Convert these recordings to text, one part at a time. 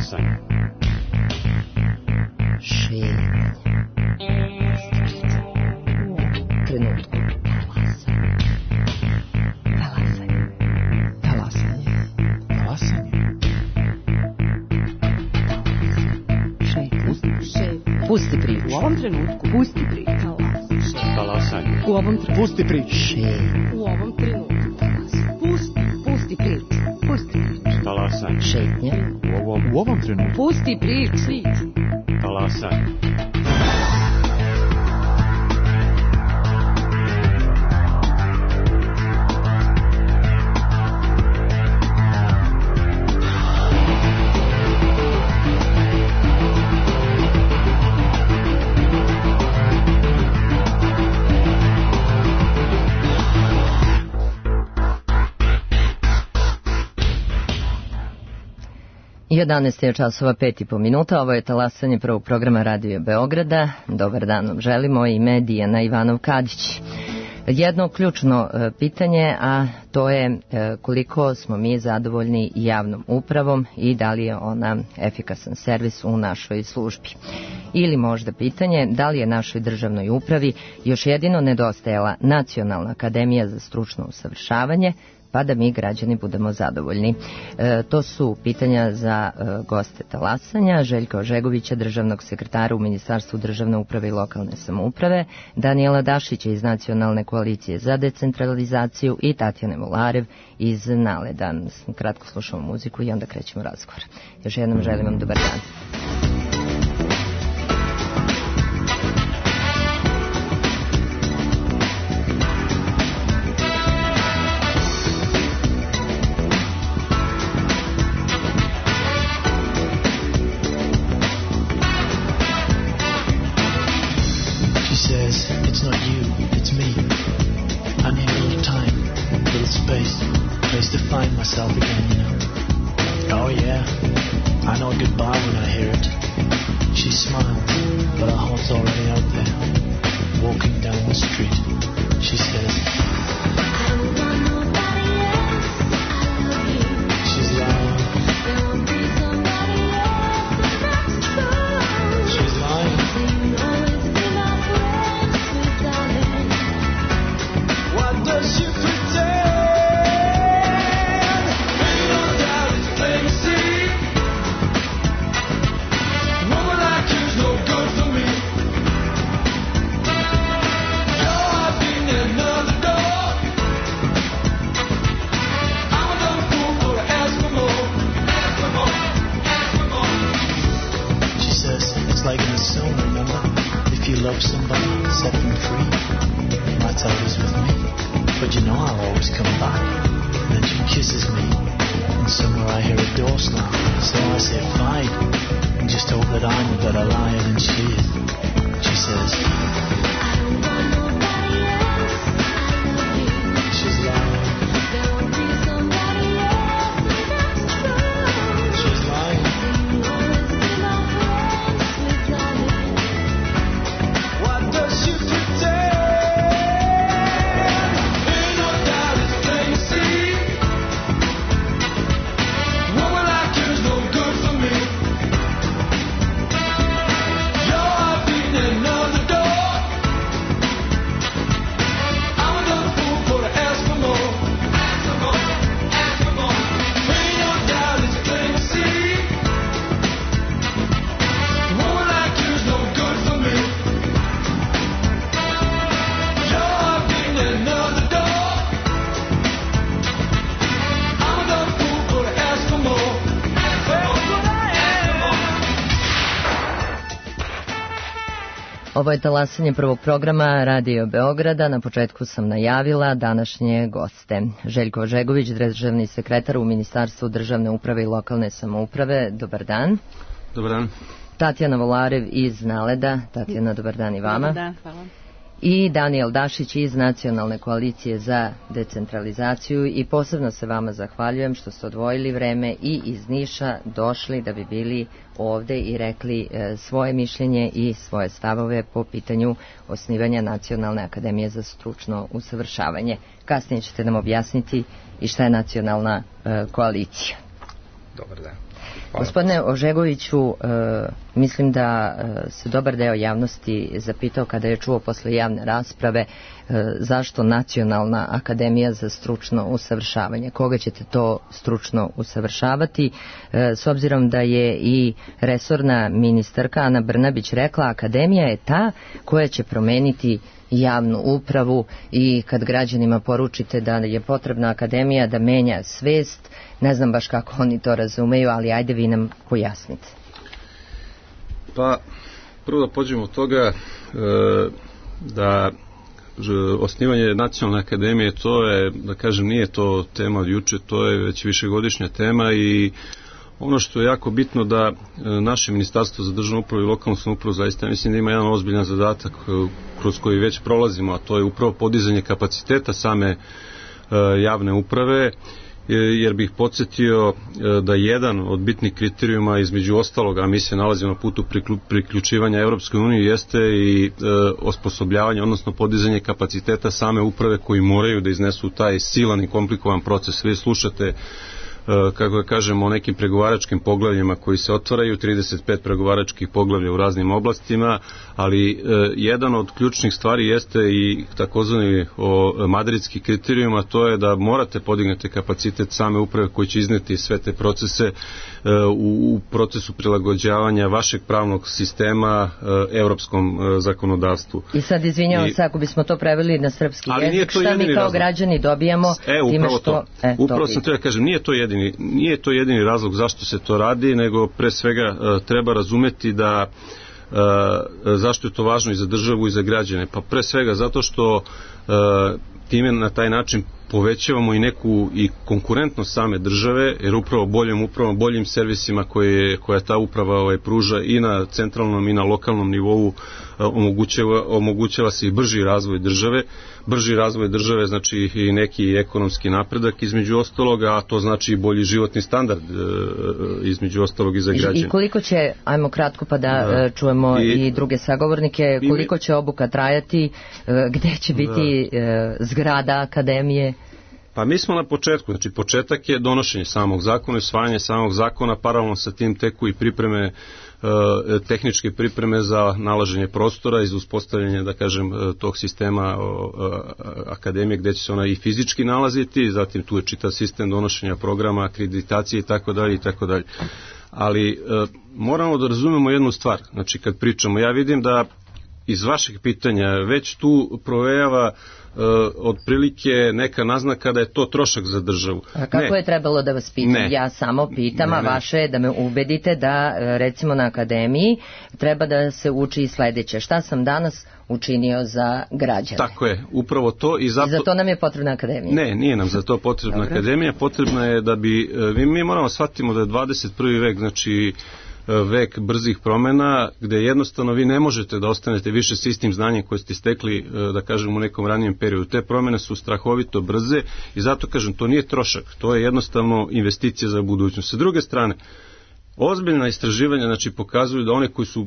Talasanje. Šetnja. Trenutku. Talasanje. Talasanje. Talasanje. Šetnja. Pusti priču. U ovom trenutku. Pusti priču. Talasanje. U ovom trenutku. Pusti priču. Šetnja. U ovom trenutku. Pusti priču. Pusti priču. Talasanje. Šetnja. U ovom trenutku. Pusti priču. Talasanje. I 11 je časova 5,5 ovo je talasanje prvog programa Radio Beograda. Dobar dan vam želimo, ime Dijana Ivanov-Kadić. Jedno ključno pitanje, a to je koliko smo mi zadovoljni javnom upravom i da li je ona efikasan servis u našoj službi. Ili možda pitanje da li je našoj državnoj upravi još jedino nedostajala Nacionalna akademija za stručno usavršavanje, pa da mi građani budemo zadovoljni. To su pitanja za goste talasanja, Željka Ožegovića, državnog sekretara u Ministarstvu državne uprave i lokalne samouprave, Danijela Dašića iz Nacionalne koalicije za decentralizaciju i Tatjane Volarev iz Naleda. Kratko slušamo muziku i onda krećemo razgovor. Još jednom želim vam dobar dan. Ovo je talasanje prvog programa Radio Beograda. Na početku sam najavila današnje goste. Željko Ožegović, državni sekretar u Ministarstvu državne uprave i lokalne samouprave. Dobar dan. Dobar dan. Tatjana Volarev iz Naleda. Tatjana, dobar dan i vama. Dobar dan, hvala. I Danijel Dašić iz Nacionalne koalicije za decentralizaciju i posebno se vama zahvaljujem što ste odvojili vreme i iz Niša došli da bi bili ovde i rekli svoje mišljenje i svoje stavove po pitanju osnivanja Nacionalne akademije za stručno usavršavanje. Kasnije ćete nam objasniti i šta je Nacionalna koalicija. Dobar dan. Gospodine Ožegoviću, mislim da se dobar deo javnosti zapitao kada je čuo posle javne rasprave zašto Nacionalna akademija za stručno usavršavanje. Koga ćete to stručno usavršavati? S obzirom da je i resorna ministarka Ana Brnabić rekla, akademija je ta koja će promeniti javnu upravu i kad građanima poručite da je potrebna akademija da menja svest, ne znam baš kako oni to razumeju, ali ajde vi nam pojasnite. Pa, prvo da pođemo od toga da osnivanje Nacionalne akademije, to je, da kažem, nije to tema od juče, to je već višegodišnja tema i ono što je jako bitno da naše Ministarstvo za državnu upravu i lokalnu samoupravu zaista mislim da ima jedan ozbiljan zadatak kroz koji već prolazimo, a to je upravo podizanje kapaciteta same javne uprave, jer bih podsjetio da jedan od bitnih kriterijuma između ostalog, a mi se nalazimo na putu priključivanja Evropskoj uniji, jeste i osposobljavanje, odnosno podizanje kapaciteta same uprave koji moraju da iznesu taj silan i komplikovan proces. Vi slušate kako da kažemo, o nekim pregovaračkim poglavljima koji se otvaraju, 35 pregovaračkih poglavlja u raznim oblastima, ali jedan od ključnih stvari jeste i takozvani madridski kriterijum, a to je da morate podignete kapacitet same uprave koji će izneti sve te procese u procesu prilagođavanja vašeg pravnog sistema evropskom zakonodavstvu. I sad izvinjavam se ako bismo to preveli na srpski jezik, šta mi kao građani dobijamo time što... Upravo sam treba kažem, nije to jedini razlog zašto se to radi, nego pre svega treba razumeti da zašto je to važno i za državu i za građane. Pa pre svega zato što time na taj način povećavamo i neku i konkurentnost same države, jer upravo boljim servisima koja ta uprava pruža i na centralnom i na lokalnom nivou omogućava se i brži razvoj države. Brži razvoj države znači i neki ekonomski napredak između ostaloga, a to znači i bolji životni standard između ostalog i za građane. I koliko će, ajmo kratko pa da čujemo i druge sagovornike, koliko će obuka trajati, gde će biti zgrada akademije? Pa mi smo na početku, znači početak je donošenje samog zakona, usvajanje samog zakona, paralelno sa tim teku i pripreme, tehničke pripreme za nalaženje prostora i za uspostavljanje, da kažem, tog sistema akademije gde će se ona i fizički nalaziti, zatim tu je čitav sistem donošenja programa, akreditacije i tako dalje i tako dalje. Ali moramo da razumemo jednu stvar, znači kad pričamo, ja vidim da iz vašeg pitanja već tu provejava otprilike neka naznaka da je to trošak za državu. A kako je trebalo da vas pitam? Ja samo pitam, a vaše je da me ubedite da recimo na akademiji treba da se uči i sledeće. Šta sam danas učinio za građane? Tako je, upravo to. I za to nam je potrebna akademija? Ne, nije nam za to potrebna akademija. Potrebna je da bi, mi moramo shvatimo da je 21. vek, znači vek brzih promena, gde jednostavno vi ne možete da ostanete više s istim znanjem koje ste stekli, da kažem, u nekom ranijem periodu. Te promene su strahovito brze i zato kažem, to nije trošak, to je jednostavno investicija za budućnost. Sa druge strane, ozbiljna istraživanja znači pokazuju da one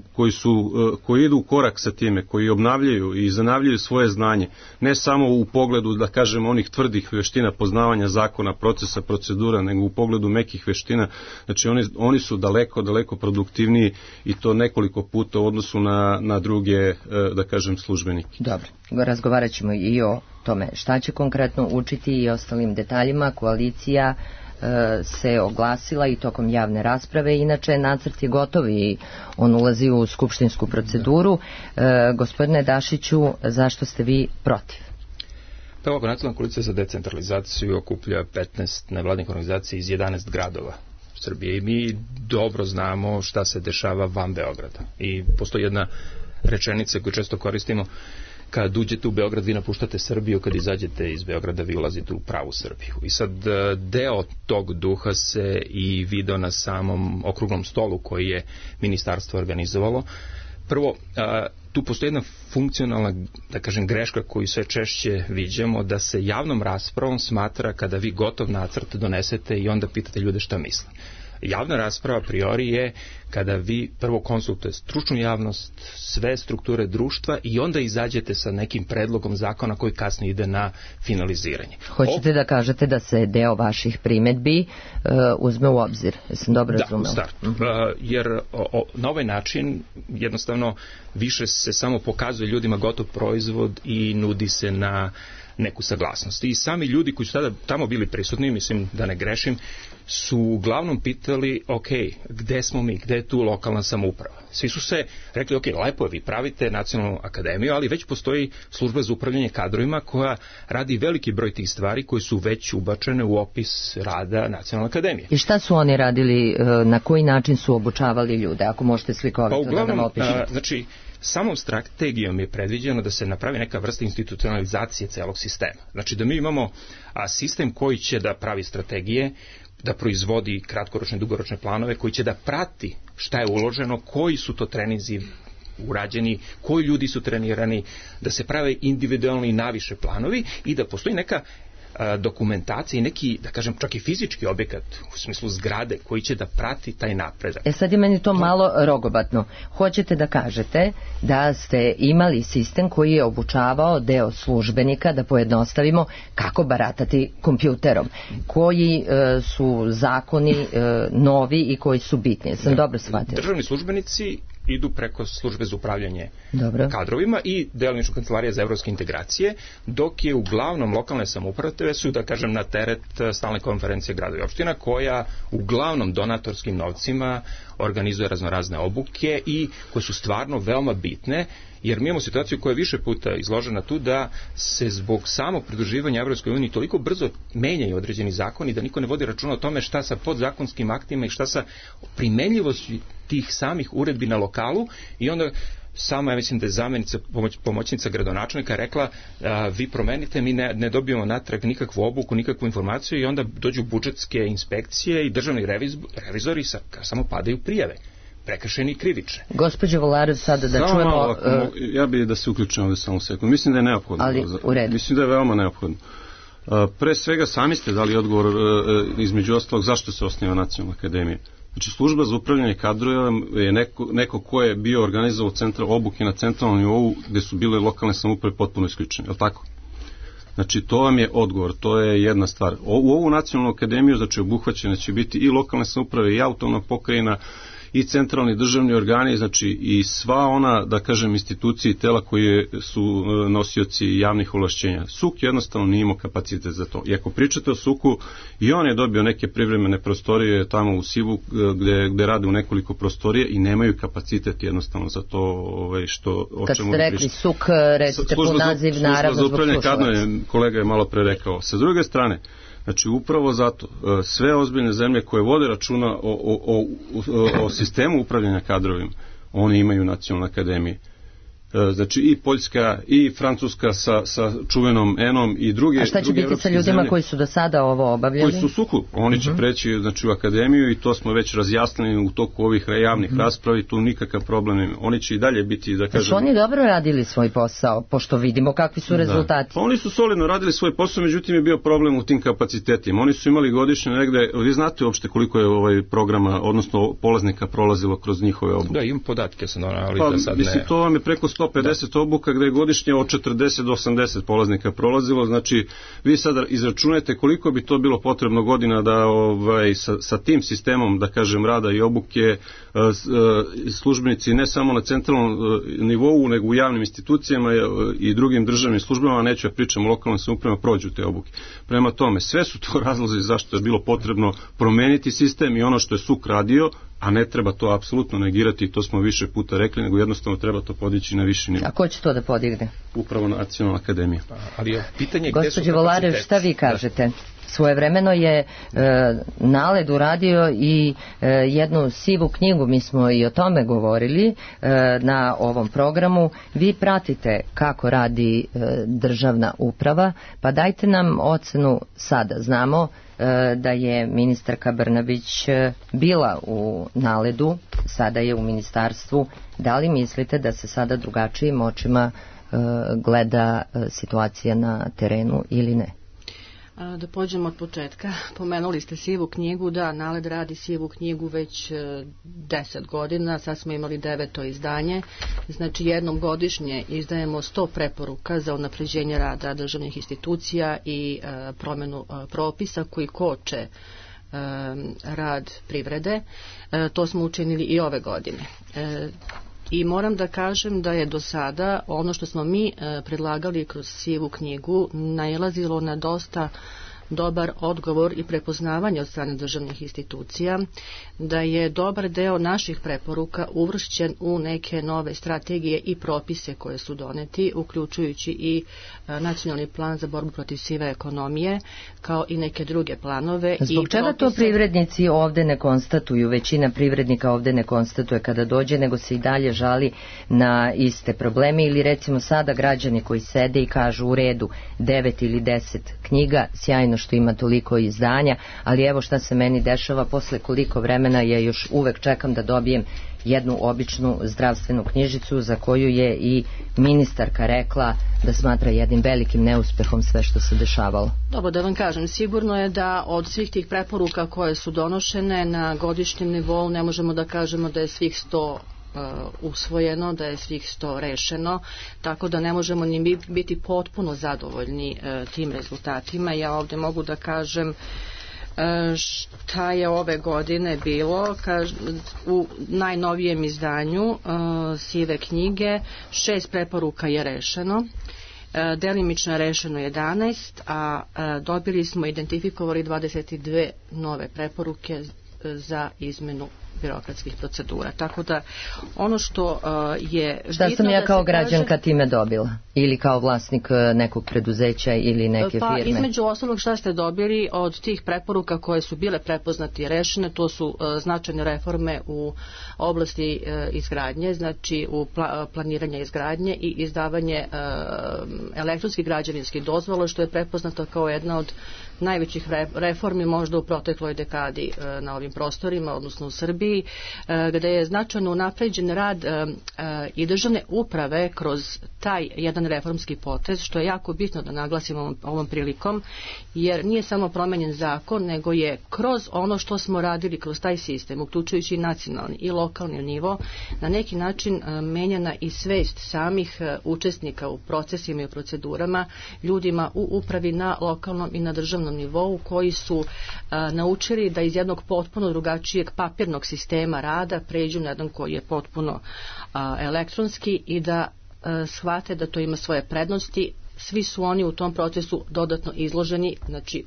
koji idu u korak sa time, koji obnavljaju i zanavljaju svoje znanje, ne samo u pogledu, da kažem, onih tvrdih veština poznavanja zakona, procesa, procedura, nego u pogledu mekih veština, znači oni su daleko produktivniji i to nekoliko puta u odnosu na druge, da kažem, službenike. Dobro, razgovarat ćemo i o tome šta će konkretno učiti i ostalim detaljima. Koalicija se oglasila i tokom javne rasprave. Inače, nacrt je gotov i on ulazi u skupštinsku proceduru. Gospodine Dašiću, zašto ste vi protiv? Pa ovako, Nacionalna koalicija za decentralizaciju okuplja 15 nevladnih organizacija iz 11 gradova Srbije i mi dobro znamo šta se dešava van Beograda. I postoji jedna rečenica koju često koristimo: kad uđete u Beograd, vi napuštate Srbiju, kad izađete iz Beograda, vi ulazite u pravu Srbiju. I sad deo tog duha se i video na samom okruglom stolu koji je ministarstvo organizovalo. Prvo, tu postoji jedna funkcionalna, da kažem, greška koju sve češće viđamo, da se javnom raspravom smatra kada vi gotov nacrt donesete i onda pitate ljude šta misle. Javna rasprava a priori je kada vi prvo konsultujete stručnu javnost, sve strukture društva i onda izađete sa nekim predlogom zakona koji kasnije ide na finaliziranje. Hoćete da kažete da se deo vaših primedbi uzme u obzir? Jesam dobro razumela? Da, u startu. Jer na ovaj način jednostavno više se samo pokazuje ljudima gotov proizvod i nudi se na neku saglasnost. I sami ljudi koji su tada tamo bili prisutni, mislim da ne grešim, su uglavnom pitali, ok, gde smo mi, gde je tu lokalna samouprava? Svi su se rekli, ok, lepo je, vi pravite nacionalnu akademiju, ali već postoji služba za upravljanje kadrovima koja radi veliki broj tih stvari koje su već ubačene u opis rada nacionalne akademije. I šta su oni radili, na koji način su obučavali ljude, ako možete slikovito da nam opišete? Znači, samom strategijom je predviđeno da se napravi neka vrsta institucionalizacije celog sistema. Znači da mi imamo sistem koji će da pravi strategije, da proizvodi kratkoročne, dugoročne planove, koji će da prati šta je uloženo, koji su to treninzi urađeni, koji ljudi su trenirani, da se prave individualni i naviše planovi i da postoji neka dokumentacija i neki, da kažem, čak i fizički objekat u smislu zgrade koji će da prati taj napredak. Sad je meni to malo rogobatno. Hoćete da kažete da ste imali sistem koji je obučavao deo službenika, da pojednostavimo, kako baratati kompjuterom, koji su zakoni novi i koji su bitni. Sam dobro shvatila. Državni službenici idu preko službe za upravljanje kadrovima i delimično kancelarija za evropske integracije, dok je uglavnom lokalne samouprave su, da kažem, na teret stalne konferencije grada i opština, koja uglavnom donatorskim novcima organizuje raznorazne obuke i koje su stvarno veoma bitne, jer mi imamo situaciju koja je više puta izložena tu da se zbog samog pridruživanja Evropskoj uniji toliko brzo menjaju određeni zakoni da niko ne vodi računa o tome šta sa podzakonskim aktima i šta sa primenljivosti tih samih uredbi na lokalu i onda sama, ja mislim da je zamjenica, pomoćnica gradonačelnika rekla, vi promenite, mi ne dobijemo natrag nikakvu obuku, nikakvu informaciju i onda dođu budžetske inspekcije i državni revizori samo padaju prijave. Prekršeni i krivične. Gospođo Volarev, sada da čujemo... Malo, ja bih da se uključim ovdje samo sekund. Mislim da je neophodno. Ali, u redu. Mislim da je veoma neophodno. Pre svega sami ste dali odgovor između ostalog zašto se osniva Nacionalna akademija. Znači, služba za upravljanje kadrovima je neko ko je bio organizovao obuke na centralnom nivou gde su bile lokalne samouprave potpuno isključene. Je li tako? Znači, to vam je odgovor, to je jedna stvar. U ovu Nacionalnu akademiju, znači, obuhvaćene će biti i lokalne samouprave i autonomna pokrajina i centralni državni organi, znači i sva ona, da kažem, institucije i tela koje su nosioci javnih ovlašćenja. SUK jednostavno nije imao kapacitet za to. I ako pričate o SUK-u, i on je dobio neke privremene prostorije tamo u Sivu gde rade u nekoliko prostorije i nemaju kapacitet jednostavno za to što o kad čemu ste rekli SUK, recite po naziv, naravno zbog slušalaca. Kolega je malo pre rekao. Sa druge strane, znači, upravo zato sve ozbiljne zemlje koje vode računa o sistemu upravljanja kadrovima, oni imaju Nacionalne akademije. Znači, i Poljska, i Francuska sa čuvenom ENOM i druge. A šta će biti sa ljudima zemlje, koji su do sada ovo obavljali? Koji su u SUK-u. Oni će preći, znači, u akademiju i to smo već razjasnili u toku ovih javnih raspravi, tu nikakav problem nema. Oni će i dalje biti, da kažem... Su oni dobro radili svoj posao, pošto vidimo kakvi su rezultati? Pa oni su solidno radili svoj posao, međutim je bio problem u tim kapacitetima. Oni su imali godišnje negde, vi znate uopšte koliko je programa, odnosno polaznika prolazilo kroz njihove obuke? Da, imam podatke sam ali pa, da sad mislim, to vam je preko 150 obuka gde je godišnje od 40 do 80 polaznika prolazilo, znači vi sad izračunajte koliko bi to bilo potrebno godina da sa tim sistemom, da kažem, rada i obuke službenici ne samo na centralnom nivou, nego u javnim institucijama i drugim državnim službama, neću ja pričam o lokalnim samoupravama, prođu te obuke. Prema tome, sve su to razlozi zašto je bilo potrebno promeniti sistem i ono što je SUK radio, a ne treba to apsolutno negirati, to smo više puta rekli, nego jednostavno treba to podići na viši nivo. A ko će to da podigne? Upravo Nacionalna akademija. Ali pitanje gde su Gospođo Volarev, šta vi kažete? Svojevremeno je NALED uradio i jednu sivu knjigu, mi smo i o tome govorili na ovom programu. Vi pratite kako radi državna uprava, pa dajte nam ocenu sada. Znamo da je ministarka Brnabić bila u NALED-u, sada je u ministarstvu. Da li mislite da se sada drugačijim očima gleda situacija na terenu ili ne? Da pođemo od početka. Pomenuli ste sivu knjigu. Da, NALED radi sivu knjigu već 10 godina. Sad smo imali 9. izdanje. Znači jednom godišnje izdajemo 100 preporuka za unapređenje rada državnih institucija i promjenu propisa koji koče rad privrede. To smo učinili i ove godine. I moram da kažem da je do sada ono što smo mi predlagali kroz sivu knjigu nailazilo na dosta dobar odgovor i prepoznavanje od strane državnih institucija, da je dobar deo naših preporuka uvršćen u neke nove strategije i propise koje su doneti, uključujući i nacionalni plan za borbu protiv sive ekonomije, kao i neke druge planove. Zbog čega to privrednici ovde ne konstatuju, većina privrednika ovde ne konstatuje kada dođe, nego se i dalje žali na iste probleme, ili recimo sada građani koji sede i kažu u redu 9 ili 10 knjiga, sjajno što ima toliko izdanja, ali evo šta se meni dešava, posle koliko vremena ja još uvek čekam da dobijem jednu običnu zdravstvenu knjižicu za koju je i ministarka rekla da smatra jednim velikim neuspehom sve što se dešavalo. Dobro, da vam kažem, sigurno je da od svih tih preporuka koje su donošene na godišnjem nivou ne možemo da kažemo da je svih 100 usvojeno, da je svih 100 rešeno, tako da ne možemo ni biti potpuno zadovoljni tim rezultatima. Ja ovde mogu da kažem šta je ove godine bilo. U najnovijem izdanju sive knjige 6 preporuka je rešeno, delimično je rešeno 11, a dobili smo, identifikovali 22 nove preporuke za izmenu birokratskih procedura. Tako da ono što je... Šta sam ja kao građanka time dobila? Ili kao vlasnik nekog preduzeća ili neke firme? Pa između ostalog šta ste dobili od tih preporuka koje su bile prepoznate i rešene, to su značajne reforme u oblasti izgradnje, znači u planiranje izgradnje i izdavanje elektronskih građevinskih dozvola, što je prepoznato kao jedna od najvećih reformi možda u protekloj dekadi na ovim prostorima, odnosno u Srbiji, gde je značajno unapređen rad i državne uprave kroz taj jedan reformski potez, što je jako bitno da naglasimo ovom prilikom, jer nije samo promenjen zakon, nego je kroz ono što smo radili kroz taj sistem, uključujući i nacionalni i lokalni nivo, na neki način menjana i svest samih učesnika u procesima i u procedurama, ljudima u upravi na lokalnom i na državnom nivou, koji su naučili da iz jednog potpuno drugačijeg papirnog sistema rada pređu na jedan koji je potpuno elektronski i da shvate da to ima svoje prednosti. Svi su oni u tom procesu dodatno izloženi, znači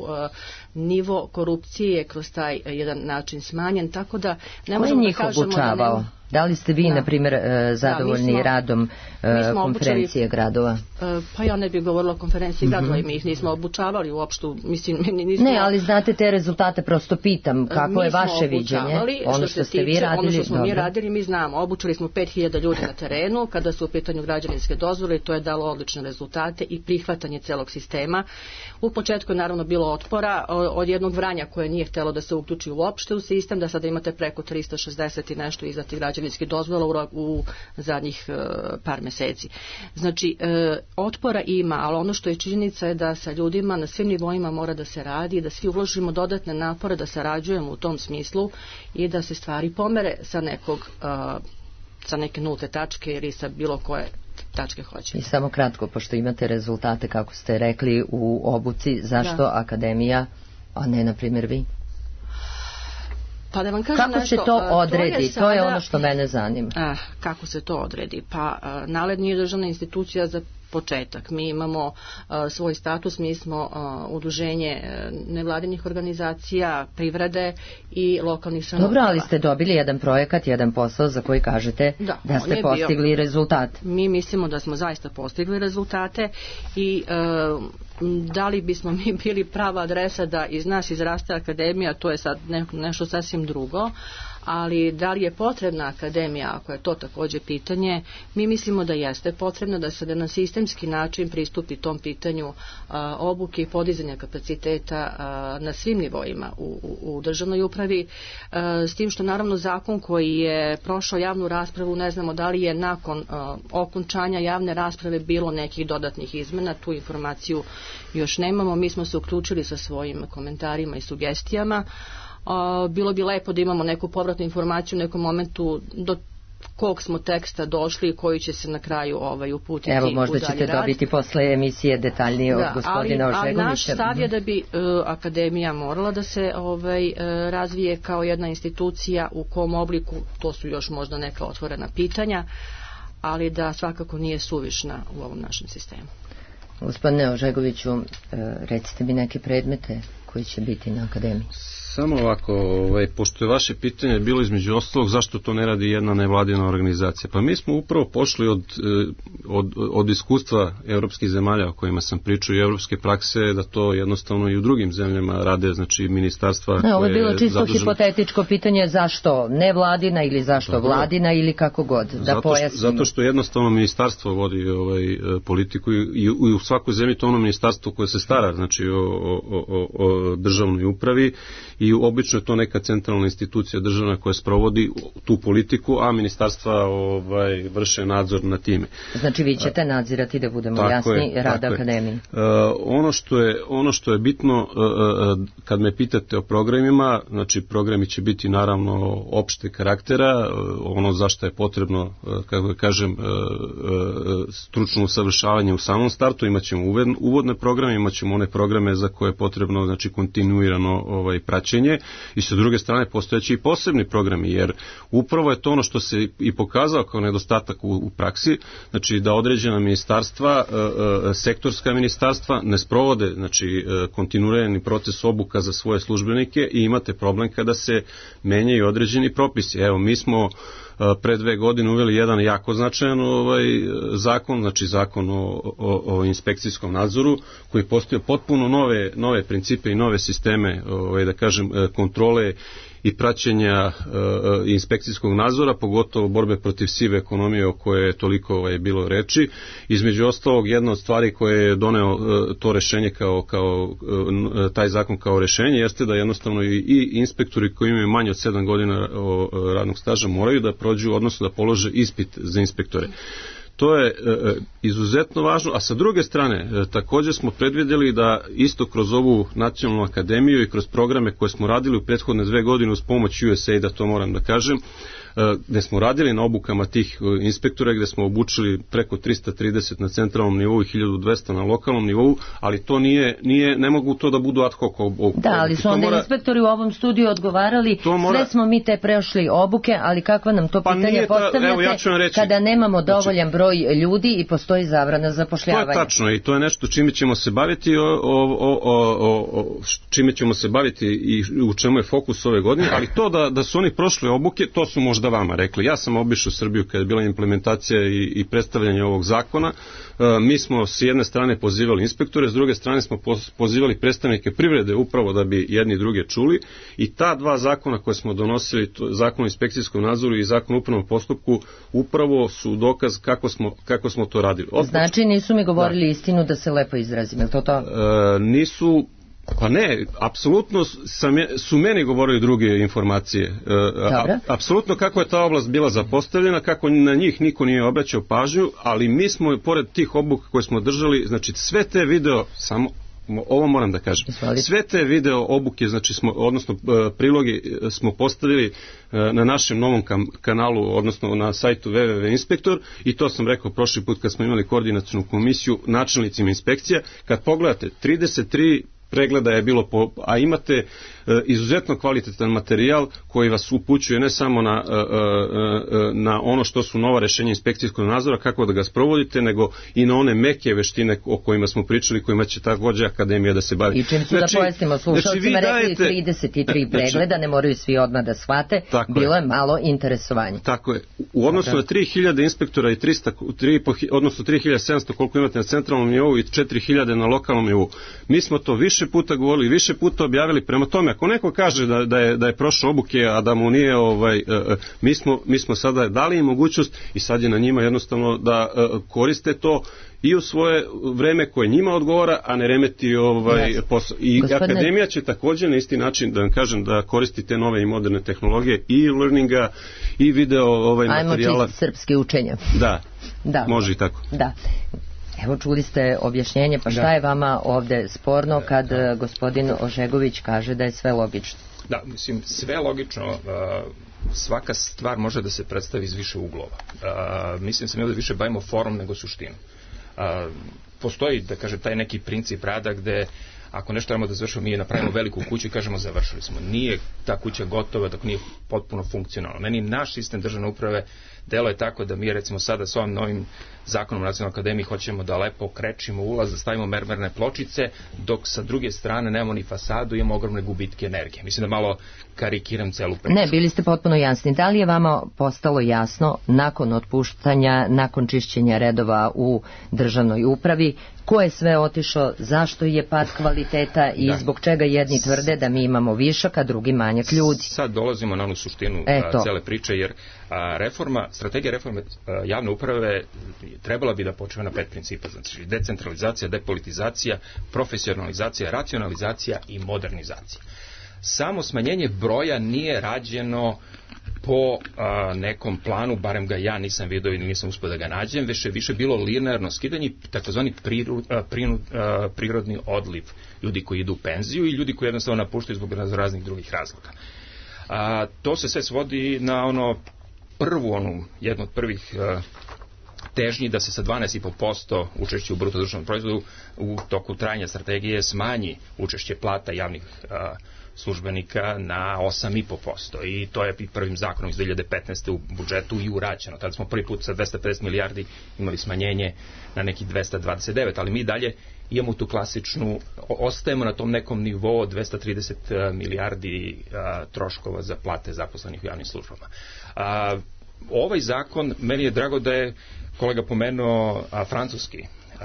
nivo korupcije je kroz taj jedan način smanjen, tako da ne možemo da kažemo obučavao? Da nema... Da li ste vi, na primjer, zadovoljni radom konferencije gradova? Pa ja ne bih govorila o konferenciji gradova i mi ih nismo obučavali uopšte. Ne, ali znate te rezultate, prosto pitam, kako je vaše viđenje? Ono što ste vi radili? Ono što smo mi radili, mi znamo. Obučili smo 5000 ljudi na terenu, kada su u pitanju građevinske dozvole, to je dalo odlične rezultate i prihvatanje celog sistema. U početku je naravno bilo otpora od jednog Vranja koje nije htjelo da se uključi uopšte u sistem, da sada imate preko 360 i nešto izdatih građevinskih dozvola u zadnjih par meseci. Znači, otpora ima, ali ono što je činjenica je da sa ljudima na svim nivoima mora da se radi, da svi uložimo dodatne napore, da sarađujemo u tom smislu i da se stvari pomere sa neke nulte tačke ili sa bilo koje tačke hoće. I samo kratko, pošto imate rezultate, kako ste rekli, u obuci, zašto akademija, a ne, na primjer, vi? Pa da vam kažem kako nešto, se to odredi? To je ono što mene zanima. Kako se to odredi? Pa NALED nije državna institucija za početak. Mi imamo svoj status, mi smo udruženje nevladinih organizacija, privrede i lokalnih samouprava. Dobro, ali ste dobili jedan projekat, jedan posao za koji kažete da ste postigli rezultat. Mi mislimo da smo zaista postigli rezultate i da li bismo mi bili prava adresa da iz nas izraste akademija, to je sad nešto sasvim drugo, ali da li je potrebna akademija, ako je to također pitanje, mi mislimo da jeste potrebno, da se na sistemski način pristupi tom pitanju obuke i podizanja kapaciteta na svim nivoima u državnoj upravi, s tim što naravno zakon koji je prošao javnu raspravu, ne znamo da li je nakon okončanja javne rasprave bilo nekih dodatnih izmena, tu informaciju još nemamo. Mi smo se uključili sa svojim komentarima i sugestijama. Bilo bi lepo da imamo neku povratnu informaciju u nekom momentu do kog smo teksta došli i koji će se na kraju uputiti u dalje rad. Evo, možda ćete dobiti posle emisije detaljnije od gospodina Ožegovića. Ali naš stav je da bi akademija morala da se razvije kao jedna institucija, u kom obliku, to su još možda neka otvorena pitanja, ali da svakako nije suvišna u ovom našem sistemu. Gospodine Ožegoviću, recite mi neke predmete koji će biti na akademiji. Samo ovako, pošto je vaše pitanje bilo između ostalog zašto to ne radi jedna nevladina organizacija. Pa mi smo upravo pošli od iskustva evropskih zemalja o kojima sam pričao i evropske prakse, da to jednostavno i u drugim zemljama rade, znači ministarstva. Ovo je bilo čisto hipotetičko pitanje zašto nevladina ili zašto vladina ili kako god, da pojasnimo. Zato što jednostavno ministarstvo vodi politiku i u svakoj zemlji to ono ministarstvo koje se stara, znači o državnoj upravi, i obično je to neka centralna institucija državna koja sprovodi tu politiku, a ministarstva vrše nadzor na time. Znači vi ćete nadzirati, da budemo jasni, rad akademije. Ono što je bitno, kad me pitate o programima, znači programi će biti naravno opšte karaktera, ono zašto je potrebno, kako da kažem, stručno usavršavanje u samom startu, imaćemo uvodne programe, imaćemo one programe za koje je potrebno, znači kontinuirano praćenje, i sa druge strane postojeći i posebni programi, jer upravo je to ono što se i pokazao kao nedostatak u praksi, znači da određena ministarstva, sektorska ministarstva ne sprovode, znači kontinuirani proces obuka za svoje službenike i imate problem kada se menjaju određeni propisi. Evo, mi smo pre 2 godine uveli jedan jako značajan zakon, znači zakon o inspekcijskom nadzoru, koji postoje potpuno nove principe i nove sisteme, da kažem, kontrole i praćenja inspekcijskog nadzora, pogotovo borbe protiv sive ekonomije o kojoj je toliko bilo reči. Između ostalog, jedna od stvari koje je doneo to rešenje taj zakon kao rešenje jeste da jednostavno i inspektori koji imaju manje od 7 godina radnog staža moraju da prođu, odnosno da polože ispit za inspektore. To je izuzetno važno, a sa druge strane također smo predvidjeli da isto kroz ovu nacionalnu akademiju i kroz programe koje smo radili u prethodne 2 godine uz pomoć USAID-a, to moram da kažem, gde smo radili na obukama tih inspektora, gde smo obučili preko 330 na centralnom nivou i 1200 na lokalnom nivou, ali to ne mogu to da budu ad hoc obuke. Da, ali su onda inspektori u ovom studiju odgovarali, sve smo mi te prešli obuke, ali kakva nam to pitanje postavljate kada nemamo dovoljan broj ljudi i postoji zabrana zapošljavanja. To je tačno i to je nešto čime ćemo se baviti, i u čemu je fokus ove godine, ali to da su oni prošli obuke, to su možda vama rekli. Ja sam obišao Srbiju kada je bila implementacija i predstavljanje ovog zakona. Mi smo s jedne strane pozivali inspektore, s druge strane smo pozivali predstavnike privrede upravo da bi jedni druge čuli, i ta 2 zakona koje smo donosili, zakon o inspekcijskom nadzoru i zakon o upravnom postupku, upravo su dokaz kako smo to radili. Znači nisu mi govorili istinu, da se lepo izrazim, je li to? Nisu. Pa ne, apsolutno su meni govorili druge informacije. Apsolutno kako je ta oblast bila zapostavljena, kako na njih niko nije obraćao pažnju, ali mi smo, pored tih obuka koje smo držali, znači sve te video, samo ovo moram da kažem, sve te video obuke, znači odnosno priloge smo postavili na našem novom kanalu, odnosno na sajtu www.inspektor, i to sam rekao prošli put kad smo imali koordinacionu komisiju načelnicima inspekcija. Kad pogledate, 33 pregleda je bilo, a imate izuzetno kvalitetan materijal koji vas upućuje ne samo na ono što su nova rešenja inspekcijskog nadzora, kako da ga sprovodite, nego i na one meke veštine o kojima smo pričali, kojima će također akademija da se bavi. I čim su da pojasnimo slušalcima, rekli 33 pregleda, ne moraju svi odmah da shvate, bilo je malo interesovanje. Tako je. U odnosu na 3000 inspektora i 3700 koliko imate na centralnom nivou i 4000 na lokalnom nivou. Mi smo to više puta govorili, više puta objavili. Prema tome, ako neko kaže da je prošao obuke, a da mu nije, mi smo sada dali im mogućnost i sad je na njima jednostavno da koriste to i u svoje vreme koje njima odgovara, a ne remeti posao. I akademija će također na isti način, da vam kažem, da koristi te nove i moderne tehnologije i learninga i video materijala. Ajmo čist srpski učenja. Da, može i tako. Da. Evo, čuli ste objašnjenje, pa šta je vama ovde sporno kad gospodin Ožegović kaže da je sve logično? Da, mislim, sve logično, svaka stvar može da se predstavi iz više uglova. Mislim se mi ovde više bavimo formom nego suštinom. Postoji, da kažem, taj neki princip rada gde ako nešto trebamo da završimo, mi napravimo veliku kuću i kažemo završili smo. Nije ta kuća gotova dok nije potpuno funkcionalna. Meni naš sistem državne uprave deluje tako da mi recimo sada s ovim novim zakonom o Nacionalnoj akademiji hoćemo da lepo krečimo ulaz, da stavimo mermerne pločice, dok sa druge strane nemamo ni fasadu, imamo ogromne gubitke energije. Mislim da malo karikiram celu priču. Ne, bili ste potpuno jasni. Da li je vama postalo jasno nakon otpuštanja, nakon čišćenja redova u državnoj upravi, ko je sve otišao, zašto je pad kvaliteta i zbog čega jedni tvrde da mi imamo višak, a drugi manjak ljudi? Sad dolazimo na onu suštinu cele priče, jer strategija reforme javne uprave trebala bi da počeva na 5 principa, znači decentralizacija, depolitizacija, profesionalizacija, racionalizacija i modernizacija. Samo smanjenje broja nije rađeno po nekom planu, barem ga ja nisam vidio i nisam uspio da ga nađem, već je više bilo linearno skidanje, takozvani prirodni odliv ljudi koji idu u penziju i ljudi koji jednostavno napuštaju zbog raznih drugih razloga. To se sve svodi na jednu od prvih težnji da se sa 12,5% učešće u bruto društvenom proizvodu u toku trajanja strategije smanji učešće plata javnih službenika na 8,5%. I to je prvim zakonom iz 2015. u budžetu i urađeno. Tada smo prvi put sa 250 milijardi imali smanjenje na nekih 229, ali mi dalje imamo tu klasičnu, ostajemo na tom nekom nivou od 230 milijardi troškova za plate zaposlenih u javnim službama. Ovaj zakon, meni je drago da je kolega pomenuo francuski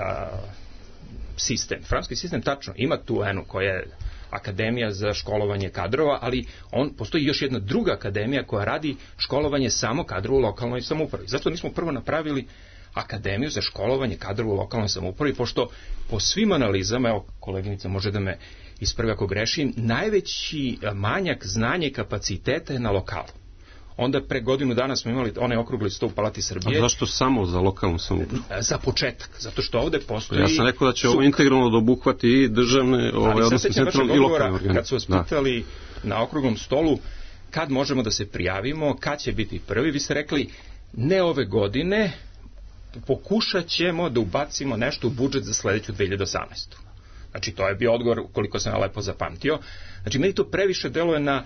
sistem. Francuski sistem tačno ima tu koja je akademija za školovanje kadrova, ali postoji još jedna druga akademija koja radi školovanje samo kadrova u lokalnoj samoupravi. Zato mi smo prvo napravili akademiju za školovanje kadrova u lokalnoj samoupravi, pošto po svim analizama, evo koleginica može da me ispravi ako grešim, najveći manjak znanja i kapaciteta je na lokalu. Onda pre godinu dana smo imali onaj okrugli sto u Palati Srbije. A zašto samo za lokalnu samoupravu? Za početak, zato što ovde postoji... Ja sam rekao da će ovo integralno da obuhvati i državne, odnosno centralne i lokalne organe. Kad su vas pitali na okruglom stolu kad možemo da se prijavimo, kad će biti prvi, vi ste rekli ne ove godine, pokušat ćemo da ubacimo nešto u budžet za sledeću 2018. Znači, to je bio odgovor, koliko sam ja lepo zapamtio. Znači, meni to previše deluje na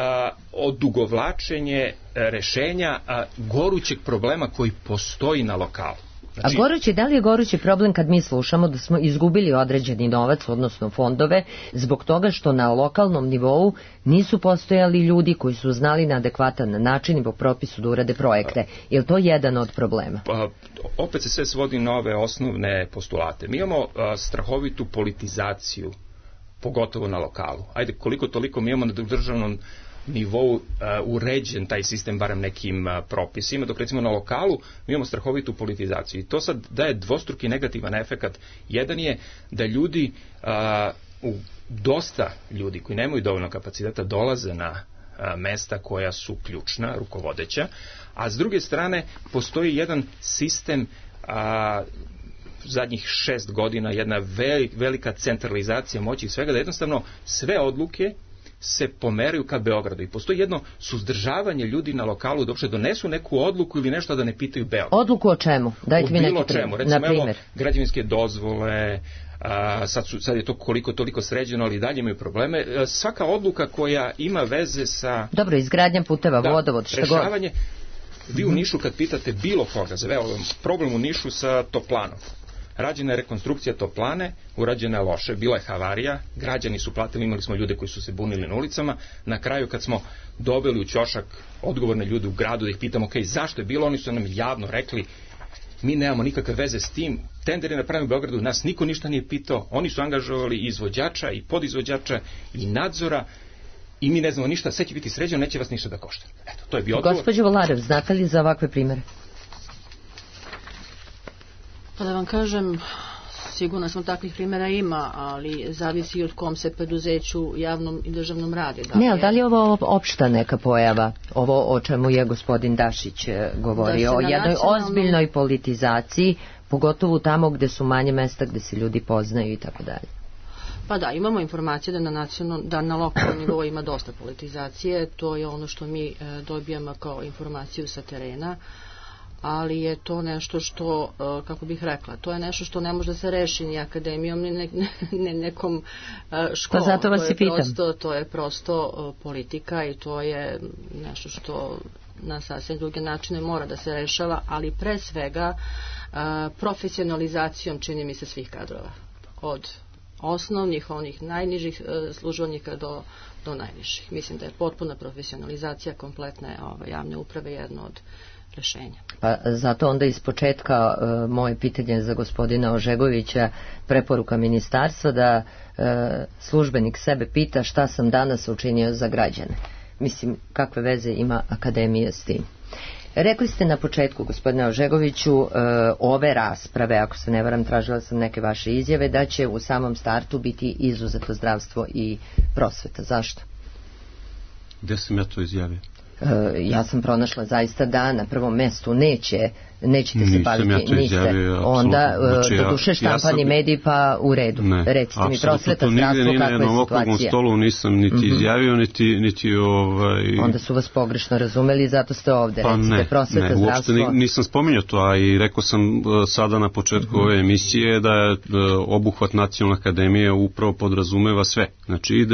odugovlačenje rešenja gorućeg problema koji postoji na lokalu. Znači, da li je gorući problem kad mi slušamo da smo izgubili određeni novac, odnosno fondove, zbog toga što na lokalnom nivou nisu postojali ljudi koji su znali na adekvatan način i po propisu da urade projekte? Je li to jedan od problema? Opet se sve svodi na ove osnovne postulate. Mi imamo strahovitu politizaciju, pogotovo na lokalu. Ajde, koliko toliko mi imamo na državnom nivou uređen taj sistem barem nekim propisima, dok recimo na lokalu mi imamo strahovitu politizaciju i to sad daje dvostruki negativan efekat. Jedan je da ljudi, dosta ljudi koji nemaju dovoljno kapaciteta dolaze na mesta koja su ključna, rukovodeća, a s druge strane postoji jedan sistem zadnjih 6 godina, jedna velika centralizacija moći i svega, da jednostavno sve odluke se pomeraju ka Beogradu i postoji jedno suzdržavanje ljudi na lokalu da uopšte donesu neku odluku ili nešto da ne pitaju Beograd. Odluku o čemu? Dajte mi neki primjer. Recimo, evo, građevinske dozvole, sad je to koliko toliko sređeno, ali dalje imaju probleme. Svaka odluka koja ima veze sa... Dobro, izgradnja puteva, vodovod, šta god. Rešavanje. Vi u Nišu kad pitate bilo koga, problem u Nišu sa toplanom. Rađena je rekonstrukcija toplane, urađena je loše, bila je havarija, građani su platili, imali smo ljude koji su se bunili na ulicama. Na kraju kad smo dobili u ćošak odgovorne ljude u gradu da ih pitamo zašto je bilo, oni su nam javno rekli mi nemamo nikakve veze s tim, tender je napravljen u Beogradu, nas niko ništa nije pitao, oni su angažovali izvođača i podizvođača i nadzora i mi ne znamo ništa, sve će biti sređeno, neće vas ništa da košta. Eto, to je bio odgovor. Gospođo Volarev, znate li za ovakve primere? Pa da vam kažem, sigurno sam takvih primjera ima, ali zavisi od kom se preduzeću javnom i državnom radi. Ne, ali da li je ovo opšta neka pojava, ovo o čemu je gospodin Dašić govorio, o jednoj ozbiljnoj politizaciji pogotovo tamo gde su manje mesta, gde se ljudi poznaju i tako dalje. Pa da, imamo informacije da na lokalnom nivou ima dosta politizacije, to je ono što mi dobijamo kao informaciju sa terena, ali je to nešto što, kako bih rekla, to je nešto što ne može da se reši ni akademijom, ni nekom školom. Pa zato vas i pitam. To je prosto politika i to je nešto što na sasvim druge načine mora da se rešava, ali pre svega profesionalizacijom, čini mi se, svih kadrova. Od osnovnih, onih najnižih službenika do najviših. Mislim da je potpuna profesionalizacija kompletne javne uprave jedno od rešenja. Pa zato onda iz početka moje pitanje za gospodina Ožegovića, preporuka ministarstva da službenik sebe pita šta sam danas učinio za građane. Mislim, kakve veze ima akademija s tim. Rekli ste na početku, gospodine Ožegoviću, ove rasprave, ako se ne varam, tražila sam neke vaše izjave, da će u samom startu biti izuzeto zdravstvo i prosveta. Zašto? Gde sam ja to izjavio? Ja sam pronašla zaista da na prvom mestu nećete se baviti, niste. Onda doduše štampani mediji, pa u redu. Recite mi, prosveta, zdravstvo, kakva je situacija? Okruglom stolu nisam niti izjavio, niti Onda su vas pogrešno razumeli i zato ste ovde. Recite, prosveta, zdravstvo. Uopšte nisam spominjao to, a i rekao sam sada na početku ove emisije da je obuhvat Nacionalne akademije upravo podrazumeva sve. Znači i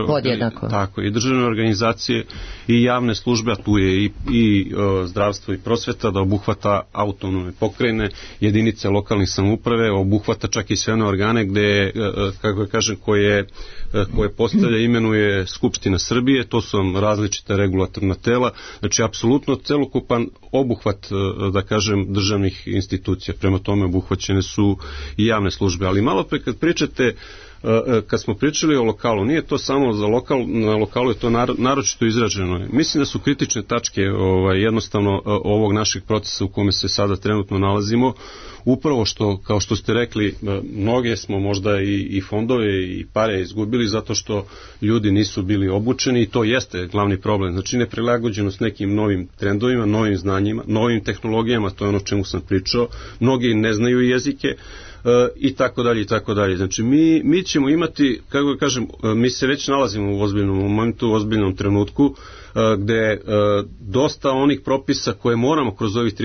državne organizacije i javne službe, a tu je i zdravstvo i prosveta, da obuhvata autonomne pokrajine, jedinice lokalnih samouprave, obuhvata čak i sve one organe gde, kako kažem, koje postavlja i imenuje Skupština Srbije, to su vam različite regulatorna tela, znači apsolutno celokupan obuhvat, da kažem, državnih institucija, prema tome obuhvaćene su i javne službe, ali malo pre kad pričate, kad smo pričali o lokalu, nije to samo za lokal, na lokalu je to naročito izraženo. Mislim da su kritične tačke jednostavno ovog našeg procesa u kome se sada trenutno nalazimo, upravo što, kao što ste rekli, mnoge smo možda i fondove i pare izgubili zato što ljudi nisu bili obučeni i to jeste glavni problem. Znači neprilagođenost nekim novim trendovima, novim znanjima, novim tehnologijama, to je ono o čemu sam pričao, mnogi ne znaju jezike, i tako dalje i tako dalje. Znači mi ćemo imati, kako da kažem, mi se već nalazimo u ozbiljnom momentu, u ozbiljnom trenutku gde dosta onih propisa koje moramo kroz ovih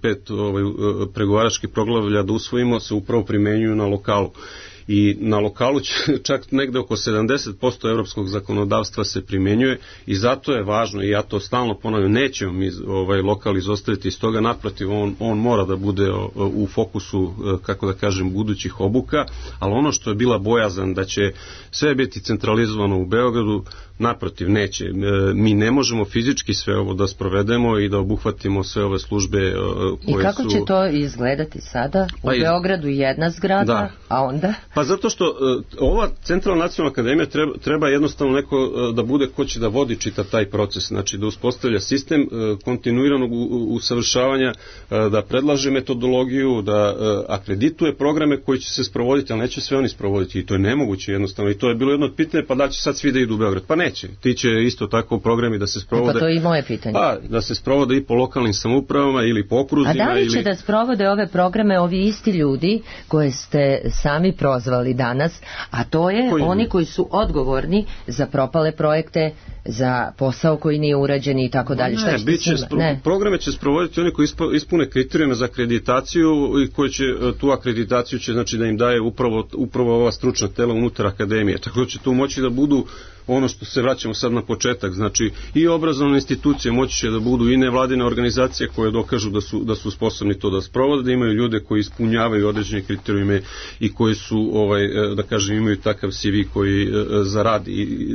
35 pregovaračkih poglavlja da usvojimo se upravo primenjuju na lokalu. I na lokalu čak negde oko 70% evropskog zakonodavstva se primenjuje i zato je važno, i ja to stalno ponavljam, nećemo mi lokal izostaviti iz toga, naprotiv, on mora da bude u fokusu, kako da kažem, budućih obuka, ali ono što je bila bojazan da će sve biti centralizovano u Beogradu, naprotiv, neće. Mi ne možemo fizički sve ovo da sprovedemo i da obuhvatimo sve ove službe koje su... I kako će to izgledati sada? U Beogradu jedna zgrada, da. A onda? Pa zato što ova Centralna nacionalna akademija treba jednostavno neko da bude ko će da vodi čitav taj proces, znači da uspostavlja sistem kontinuiranog usavršavanja, da predlaže metodologiju, da akredituje programe koji će se sprovoditi, ali neće sve oni sprovoditi i to je nemoguće jednostavno i to je bilo jedno od pitanja, pa da će sad svi da idu u Beograd. Pa neće, ti će isto tako programi da se sprovode. Pa to je i moje pitanje. Pa da se sprovode i po lokalnim samoupravama ili po okruzima. A da li će da sprovode ove programe ovi isti ljudi koje ste sami prozvali danas, a to je oni koji su odgovorni za propale projekte, za posao koji nije urađen i tako dalje. Šta ćete programe će sprovoditi oni koji ispune kriterijume za akreditaciju i koji će tu akreditaciju će znači da im daje upravo ova stručna tela unutar akademije. Tako da će tu moći da budu ono što se vraćamo sad na početak, znači i obrazovne institucije moći će da budu i nevladine organizacije koje dokažu da su sposobni to da sprovode, da imaju ljude koji ispunjavaju određene kriterijume i koji su, da kažem, imaju takav CV koji za rad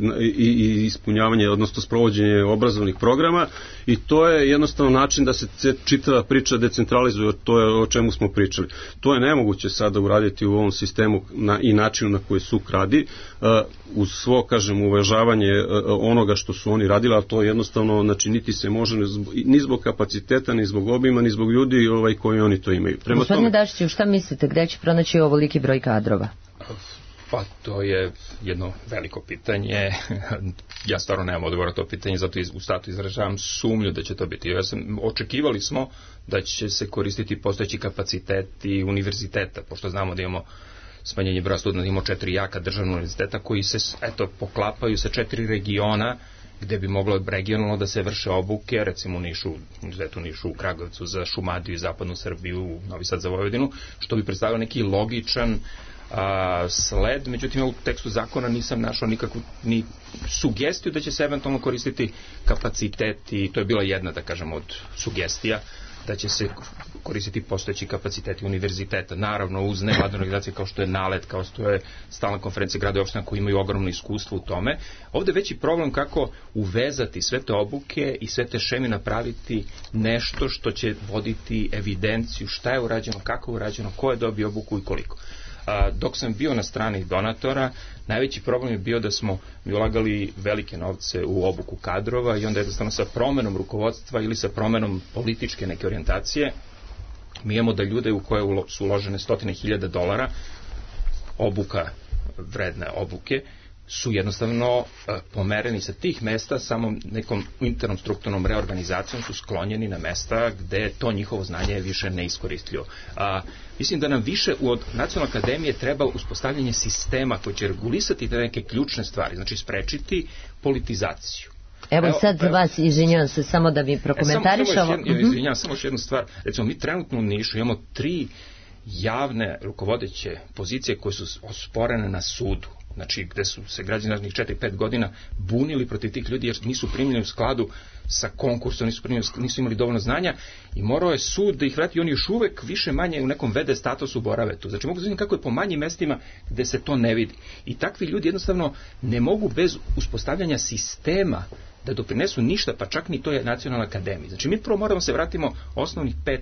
i ispunjavanje, odnosno sprovođenje obrazovnih programa i to je jednostavno način da se čitava priča decentralizuje, to je o čemu smo pričali. To je nemoguće sada uraditi u ovom sistemu i načinu na koji SUK radi, uz svo, kažem, uvažavanje onoga što su oni radili, a to jednostavno, znači, niti se može ni zbog kapaciteta, ni zbog obima, ni zbog ljudi koji oni to imaju. Gospodine Dačiću, šta mislite, gde će pronaći ovoliki broj kadrova? Pa to je jedno veliko pitanje. Ja stvarno nemam odgovor na to pitanje, zato u startu izražavam sumnju da će to biti. Očekivali smo da će se koristiti postojeći kapaciteti univerziteta, pošto znamo da imamo smanjenje broja studenta, imamo 4 jaka državna univerziteta koji se poklapaju sa 4 regiona gde bi moglo regionalno da se vrše obuke, recimo u Nišu, u Nišu, u Kragujevcu za Šumadiju i zapadnu Srbiju, Novi Sad za Vojvodinu, što bi predstavljao neki logičan sled, međutim u tekstu zakona nisam našao nikakvu ni sugestiju da će se eventualno koristiti kapaciteti, to je bila jedna, da kažem, od sugestija, da će se koristiti postojeći kapaciteti univerziteta, naravno uz nevladne organizacije kao što je NALED, kao što je Stalna konferencija grada i opština koji imaju ogromno iskustvo u tome. Ovde veći problem kako uvezati sve te obuke i sve te šeme, napraviti nešto što će voditi evidenciju šta je urađeno, kako je urađeno, ko je dobio obuku i koliko. Dok sam bio na strani donatora, najveći problem je bio da smo mi ulagali velike novce u obuku kadrova i onda jednostavno sa promenom rukovodstva ili sa promenom političke neke orijentacije mi imamo da ljude u koje su uložene $100,000 obuka, vredne obuke, su jednostavno pomereni sa tih mesta, samo nekom internom strukturnom reorganizacijom su sklonjeni na mesta gde to njihovo znanje je više neiskoristljivo. Mislim da nam više od Nacionalne akademije treba uspostavljanje sistema koji će regulisati te neke ključne stvari, znači sprečiti politizaciju. Evo sad za vas, izvinjavam se, samo da mi prokomentariš ovo. Izvinjavam, samo još jednu stvar. Recimo, mi trenutno u Nišu imamo 3 javne rukovodeće pozicije koje su osporene na sudu. Znači, gde su se građani narednih 4-5 godina bunili protiv tih ljudi jer nisu primljeni u skladu sa konkursom, nisu imali dovoljno znanja i morao je sud da ih vrati i oni još uvek više manje u nekom VD statusu borave tu. Znači, mogu da vidim kako je po manjim mestima gde se to ne vidi. I takvi ljudi jednostavno ne mogu bez uspostavljanja sistema da doprinesu ništa, pa čak ni to je Nacionalna akademija. Znači, mi prvo moramo se vratimo osnovnih 5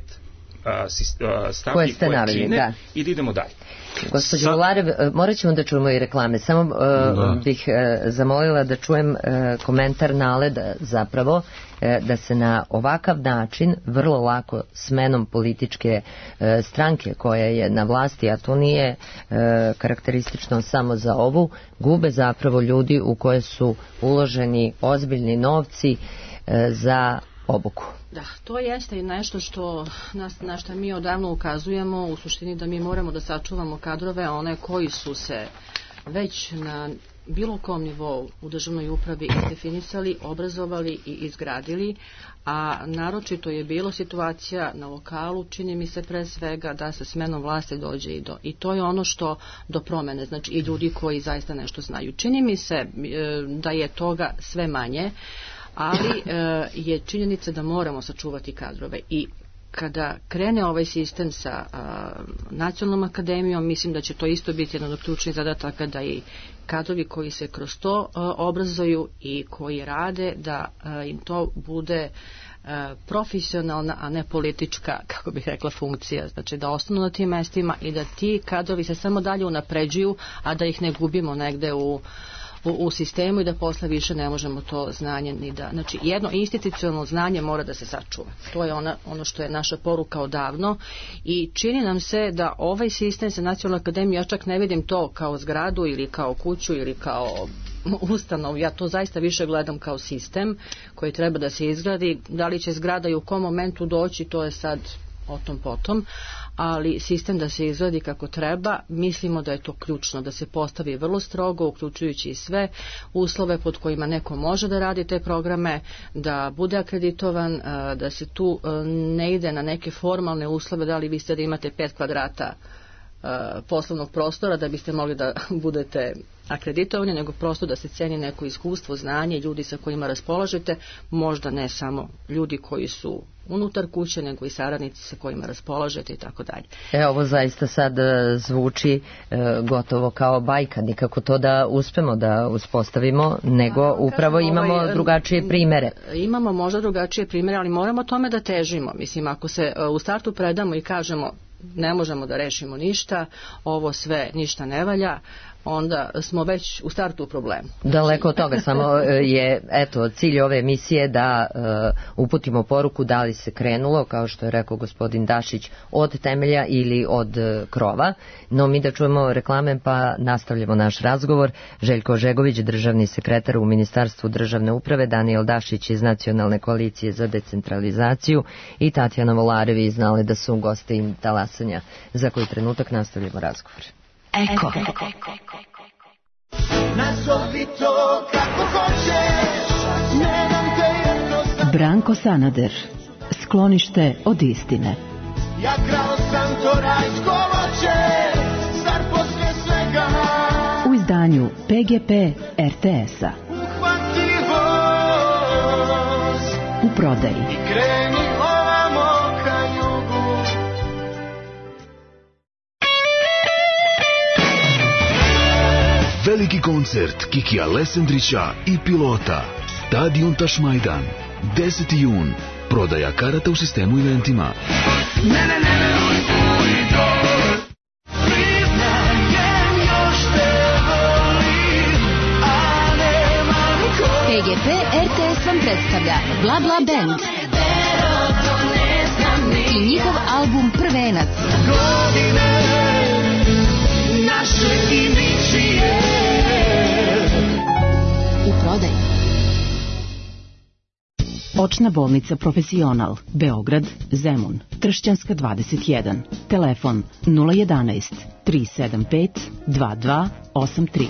stavki koje čine i da idemo dalje. Gospođo Vularev, morat ćemo da čujemo i reklame. Samo bih zamolila da čujem komentar NALED-a zapravo, da se na ovakav način vrlo lako smenom političke stranke koja je na vlasti, a to nije karakteristično samo za ovu, gube zapravo ljudi u koje su uloženi ozbiljni novci za obuku. Da, to jeste i nešto na što mi odavno ukazujemo, u suštini da mi moramo da sačuvamo kadrove, one koji su se već na bilo kom nivou u državnoj upravi definisali, obrazovali i izgradili, a naročito je bilo situacija na lokalu, čini mi se pre svega da sa smenom vlasti dođe i to je ono što do promene, znači i ljudi koji zaista nešto znaju. Čini mi se da je toga sve manje, ali je činjenica da moramo sačuvati kadrove i kada krene ovaj sistem sa Nacionalnom akademijom, mislim da će to isto biti jedan od ključnih zadataka da i kadrovi koji se kroz to obrazuju i koji rade, da im to bude profesionalna, a ne politička, kako bih rekla, funkcija. Znači da ostanu na tim mestima i da ti kadrovi se samo dalje unapređuju, a da ih ne gubimo negde u sistemu i da posle više ne možemo to znanje ni da... Znači, jedno institucionalno znanje mora da se sačuva. To je ono što je naša poruka odavno i čini nam se da ovaj sistem sa Nacionalnom akademijom, ja čak ne vidim to kao zgradu ili kao kuću ili kao ustanovu, ja to zaista više gledam kao sistem koji treba da se izgradi. Da li će zgrada i u kom momentu doći, to je sad o tom potom, ali sistem da se izgradi kako treba, mislimo da je to ključno, da se postavi vrlo strogo, uključujući i sve uslove pod kojima neko može da radi te programe, da bude akreditovan, da se tu ne ide na neke formalne uslove, da li vi ste da imate 5 kvadrata poslovnog prostora da biste mogli da budete akreditovani, nego prosto da se ceni neko iskustvo, znanje, ljudi sa kojima raspolažete, možda ne samo ljudi koji su unutar kuće, nego i saradnici sa kojima raspolažete i tako dalje. Ovo zaista sad zvuči gotovo kao bajka, nikako to da uspemo da uspostavimo, nego upravo imamo drugačije primere. Imamo možda drugačije primere, ali moramo tome da težimo. Mislim, ako se u startu predamo i kažemo ne možemo da rešimo ništa, ovo sve ništa ne valja, onda smo već u startu u problemu. Daleko od toga, samo je cilj ove emisije da uputimo poruku da li se krenulo, kao što je rekao gospodin Dašić, od temelja ili od krova. No mi da čujemo reklame pa nastavljamo naš razgovor. Željko Ožegović, državni sekretar u Ministarstvu državne uprave, Danijel Dašić iz Nacionalne koalicije za decentralizaciju i Tatjana Volarevi iz NALED-a su gosti talasanja, za koji trenutak nastavljamo razgovor. Eko. Nazovi to kako hoćeš, ne dam te jednostavno. Branko Sanader, sklonište od istine. Ja krao sam to rajsko voće, zar posle svega u izdanju PGP RTS-a. Uhvati voz u prodaji i kreni ovamo ka jugu. Veliki koncert Kikija Lesendrića i Pilota. Stadion Tašmajdan. 10. jun. Prodaja karata u sistemu eventima. PGP RTS vam predstavlja Bla Bla Band i njihov album Prvenac. U prodaji. Očna bolnica Profesional, Beograd, Zemun, Tršćanska 21, telefon 011 375 2283.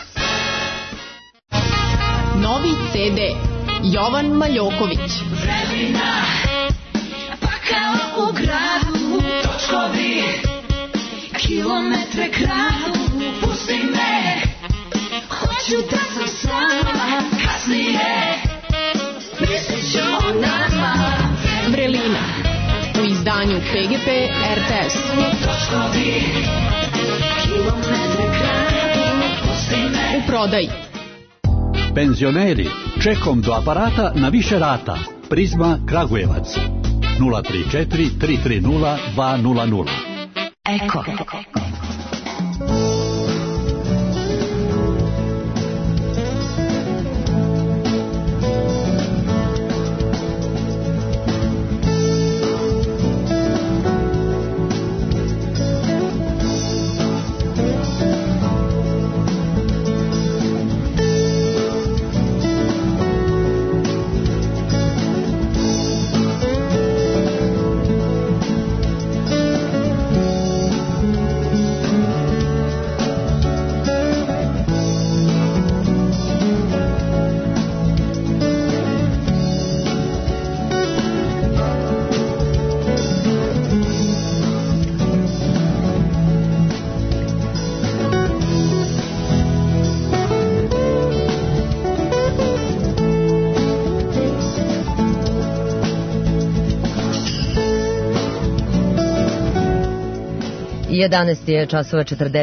Novi CD Jovan Maljoković. Vremena, pa kao u gradu, točkovi, kilometre kradu, pusti me, hoću da sam sama, kasnije, mislit ću o nama. Vrelina u izdanju PGP RTS. Točkovi, kilometre kradu, pusti me. U prodaji. Penzioneri, čekom do aparata na više rata. Prizma Kragujevac 034 330 200. Eko. Jedanaest je časova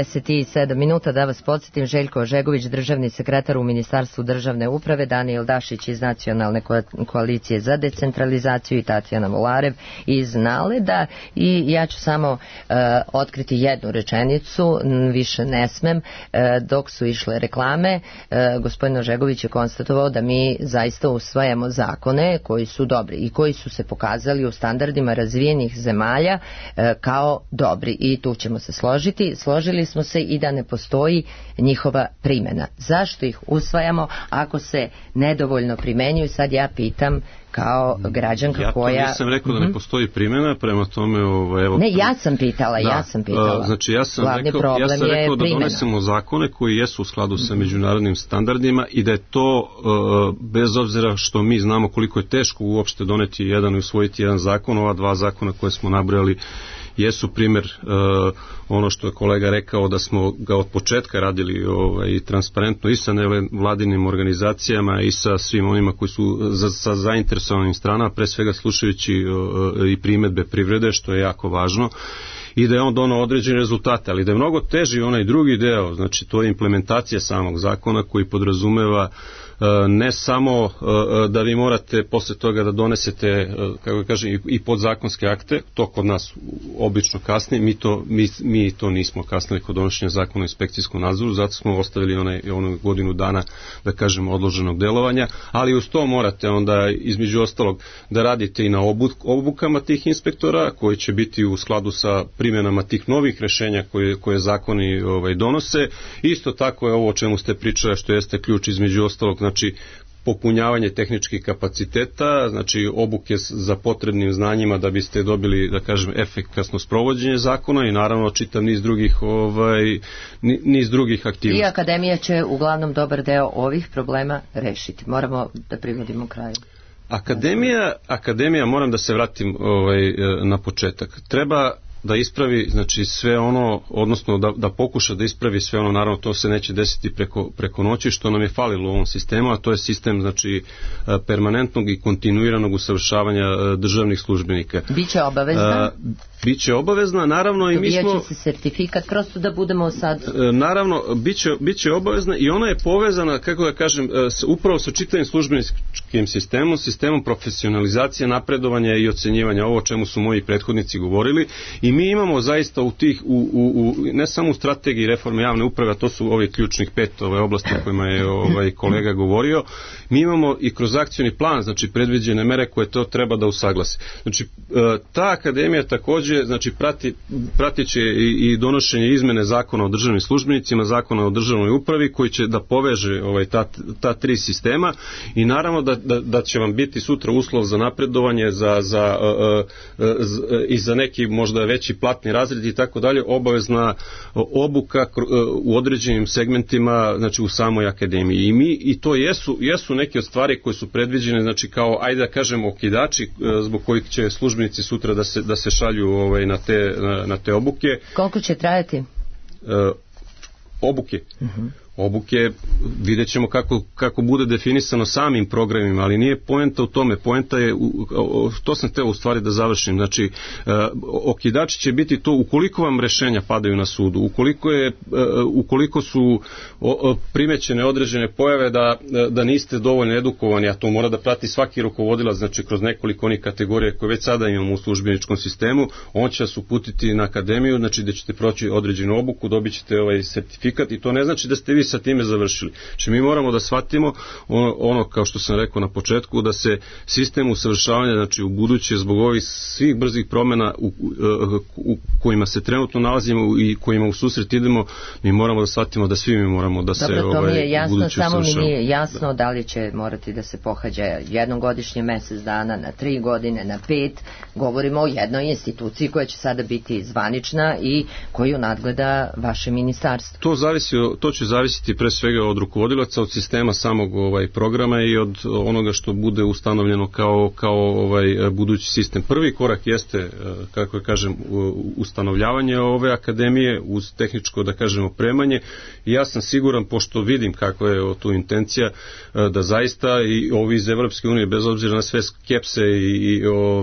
47 minuta. Da vas podsjetim, Željko Ožegović, državni sekretar u Ministarstvu državne uprave, Danijel Dašić iz Nacionalne koalicije za decentralizaciju i Tatjana Volarev iz NALED-a. I ja ću samo otkriti jednu rečenicu, više ne smem. Dok su išle reklame, gospodin Ožegović je konstatovao da mi zaista usvajamo zakone koji su dobri i koji su se pokazali u standardima razvijenih zemalja kao dobri, i tu ćemo se složiti. Složili smo se i da ne postoji njihova primjena. Zašto ih usvajamo ako se nedovoljno primenjuju? Sad ja pitam kao građanka koja... Ja to nisam rekao da ne postoji primjena, prema tome... Evo, ne, ja sam pitala. Znači, ja sam rekao da donesemo zakone koji jesu u skladu sa međunarodnim standardima i da je to, bez obzira što mi znamo koliko je teško uopšte doneti jedan i usvojiti jedan zakon, ova dva zakona koje smo nabrojali jesu primjer ono što je kolega rekao, da smo ga od početka radili transparentno i sa nevladinim organizacijama i sa svim onima koji su sa zainteresovanim stranama, pre svega slušajući i primjedbe privrede, što je jako važno. i da je on donao određene rezultate, ali da je mnogo teži onaj drugi deo, znači to je implementacija samog zakona koji podrazumeva ne samo da vi morate posle toga da donesete, kako kažem, i podzakonske akte, to kod nas obično kasni, mi to nismo kasnili kod donošenja zakona o inspekcijskom nadzoru, zato smo ostavili onu godinu dana, da kažemo, odloženog delovanja, ali uz to morate onda između ostalog da radite i na obukama tih inspektora, koji će biti u skladu sa primjenama tih novih rešenja koje zakoni donose. Isto tako je ovo o čemu ste pričali, što jeste ključ između ostalog, znači popunjavanje tehničkih kapaciteta, znači obuke za potrebnim znanjima da biste dobili, da kažem, efikasno sprovođenje zakona i naravno čitav niz drugih aktivnosti. I akademija će uglavnom dobar deo ovih problema rešiti. Moramo da privodimo kraju. Akademija, moram da se vratim na početak. Treba da ispravi, znači, sve ono, odnosno da pokuša da ispravi sve ono, naravno to se neće desiti preko noći, što nam je falilo u ovom sistemu, a to je sistem, znači, permanentnog i kontinuiranog usavršavanja državnih službenika. Biće obavezna? Biće obavezna, naravno, i mi smo... Dobijaće se sertifikat, prosto da budemo sad... Naravno, biće obavezna i ona je povezana, kako da kažem, upravo sa čitavim službeničkim sistemom profesionalizacije, napredovanja i ocenjivanja, ovo o čemu su moji prethodnici govorili, i mi imamo zaista ne samo u strategiji reforme javne uprave, a to su ovi ključnih 5 oblasti o kojima je kolega govorio, mi imamo i kroz akcioni plan, znači predviđene mere koje to treba da usaglase. Znači, ta akademija takođe, znači, pratit će i donošenje izmene zakona o državnim službenicima, zakona o državnoj upravi, koji će da poveže ta 3 sistema, i naravno da će vam biti sutra uslov za napredovanje, i za neki možda veći platni razred i tako dalje, obavezna obuka u određenim segmentima, znači, u samoj akademiji. I to jesu neke od stvari koje su predviđene, znači, kao, ajde da kažemo, okidači zbog kojih će službenici sutra da se šalju na te obuke. Koliko će trajati? Obuke. Obuke vidjet ćemo kako bude definisano samim programima, ali nije poenta u tome. Poenta je, to sam teo u stvari da završim, znači, okidači će biti to ukoliko vam rešenja padaju na sudu, ukoliko su primećene određene pojave da niste dovoljno edukovani, a to mora da prati svaki rukovodilac, znači kroz nekoliko onih kategorija koje već sada imamo u službeničkom sistemu, on će vas uputiti na akademiju, znači da ćete proći određenu obuku, dobit ćete sertifikat, i to ne znači da ste vi sa time završili. Znači, mi moramo da shvatimo ono, kao što sam rekao na početku, da se sistem usavršavanja, znači, u buduće, zbog ovih svih brzih promjena u kojima se trenutno nalazimo i kojima u susret idemo, mi moramo da shvatimo da svi mi moramo da se to mi je jasno, buduće samo usavršavamo. mi nije jasno da li će morati da se pohađa jednogodišnje, mesec dana, na 3 godine, na 5. Govorimo o jednoj instituciji koja će sada biti zvanična i koju nadgleda vaše ministarstvo. To će zavisiti pre svega od rukovodilaca, od sistema samog programa i od onoga što bude ustanovljeno kao budući sistem. Prvi korak jeste, kako kažem, ustanovljavanje ove akademije uz tehničko, da kažem, opremanje, i ja sam siguran, pošto vidim kako je tu intencija, da zaista i ovi iz Evropske unije, bez obzira na sve skepse i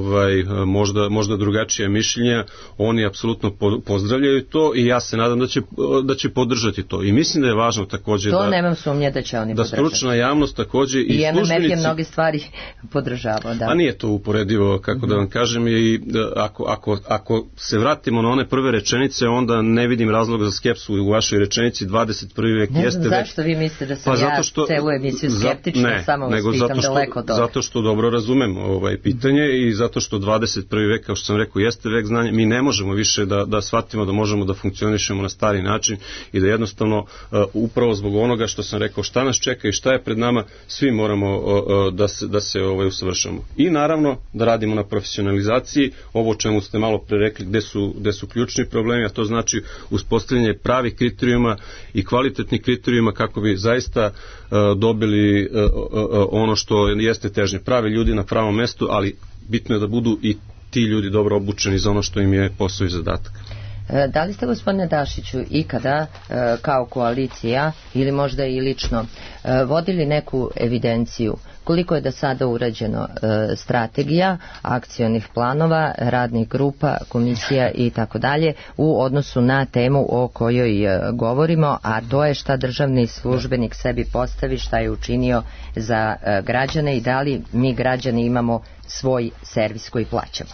možda drugačije mišljenja, oni apsolutno pozdravljaju to, i ja se nadam da će podržati to. I mislim da je važno takođe nemam sumnje da će oni podržati. Da stručna javnost takođe i službenici... MMF je mnoge stvari podržavao, da. A nije to uporedivo, kako da vam kažem, i ako se vratimo na one prve rečenice, onda ne vidim razloga za skepsu u vašoj rečenici. 21. vek jeste vek... Zašto vi mislite da sam celu emisiju skeptična, samo vas pitam daleko od toga. Zato što dobro razumem pitanje i zato što 21. vek, kao što sam rekao, jeste vek znanja. Mi ne možemo više da shvatimo da možemo da funkcionišemo na stari način i da jednostavno upravo zbog onoga što sam rekao, šta nas čeka i šta je pred nama, svi moramo da se usavršamo. I naravno da radimo na profesionalizaciji, ovo o čemu ste malo pre rekli, gde su ključni problemi, a to znači uspostavljanje pravih kriterijuma i kvalitetnih kriterijuma kako bi zaista dobili ono što jeste težnje. Pravi ljudi na pravom mestu, ali bitno je da budu i ti ljudi dobro obučeni za ono što im je posao i zadatak. Da li ste, gospodine Dašiću, ikada kao koalicija ili možda i lično vodili neku evidenciju koliko je do sada urađeno strategija, akcionih planova, radnih grupa, komisija i tako dalje u odnosu na temu o kojoj govorimo, a to je šta državni službenik sebi postavi, šta je učinio za građane i da li mi građani imamo svoj servis koji plaćamo?